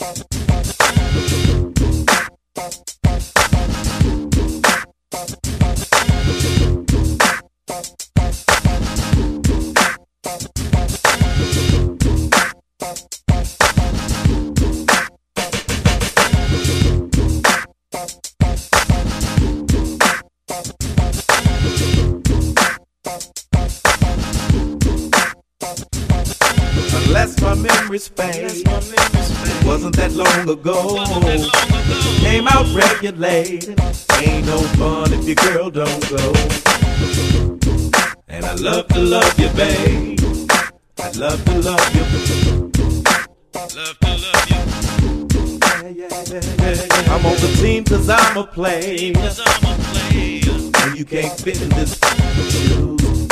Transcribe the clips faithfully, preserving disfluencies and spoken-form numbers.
Unless my memories fade, it wasn't that long ago. Came out regulated, ain't no fun if your girl don't go. And I love to love you, babe. I love to love you. Love to love you. Yeah, yeah, yeah, yeah, yeah. I'm on the team cause I'm a player. And you can't fit in this shoes.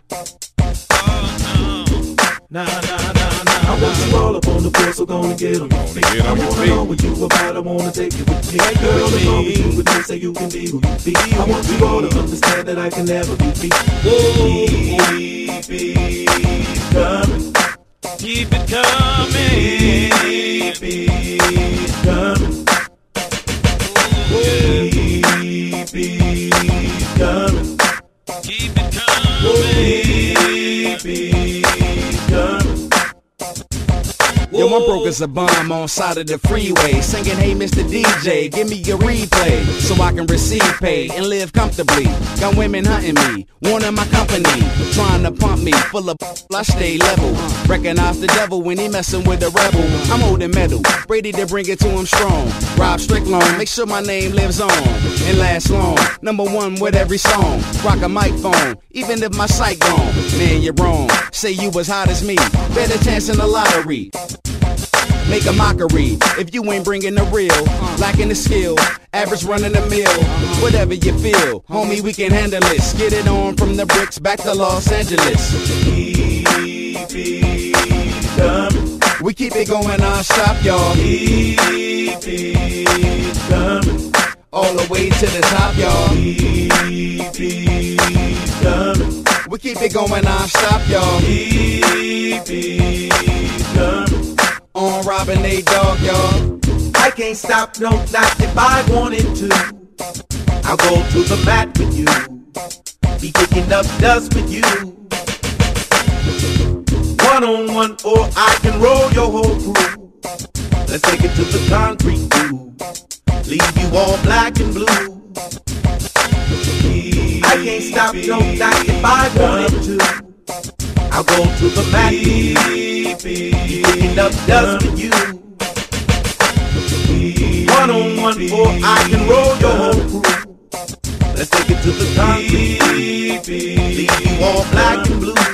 Nah, nah, nah, nah. I want you all up on the floor, so gonna get them. Gonna get I wanna know what you about, I wanna take you with me. Hey, girl, as long as you with me, say you can be who you be. I want you all to understand that I can never be beat. Keep it coming. Keep it coming. Keep it coming. Keep it coming. Keep it coming. Keep it coming. Yo, I'm broke as a bomb on side of the freeway, singing, hey, Mister D J, give me your replay, so I can receive pay and live comfortably. Got women hunting me, wanting my company, trying to pump me, full of I stay level. Recognize the devil when he messing with a rebel. I'm holding metal, ready to bring it to him strong. Rob Strickland, make sure my name lives on and lasts long. Number one with every song, rock a mic phone, even if my sight gone. Man, you're wrong, say you as hot as me, better chance in the lottery. Make a mockery if you ain't bringing the real, lacking the skill, average running the mill. Whatever you feel, homie, we can handle this. Get it on from the bricks back to Los Angeles. Keep it coming. We keep it going non-stop, y'all. Keep it coming. All the way to the top, y'all. Keep it coming. We keep it going non-stop, y'all. Keep it coming. On Robin A. Dog, y'all. I can't stop, no, not if I wanted to. I'll go to the mat with you, be kicking up dust with you. One on one, or I can roll your whole crew. Let's take it to the concrete groove, leave you all black and blue. I can't stop, no, not if I wanted to. I'll go to the mat, be kicking up dust with you. One on one, or I can roll your whole crew. Let's take it to the concrete, leave you all black and blue.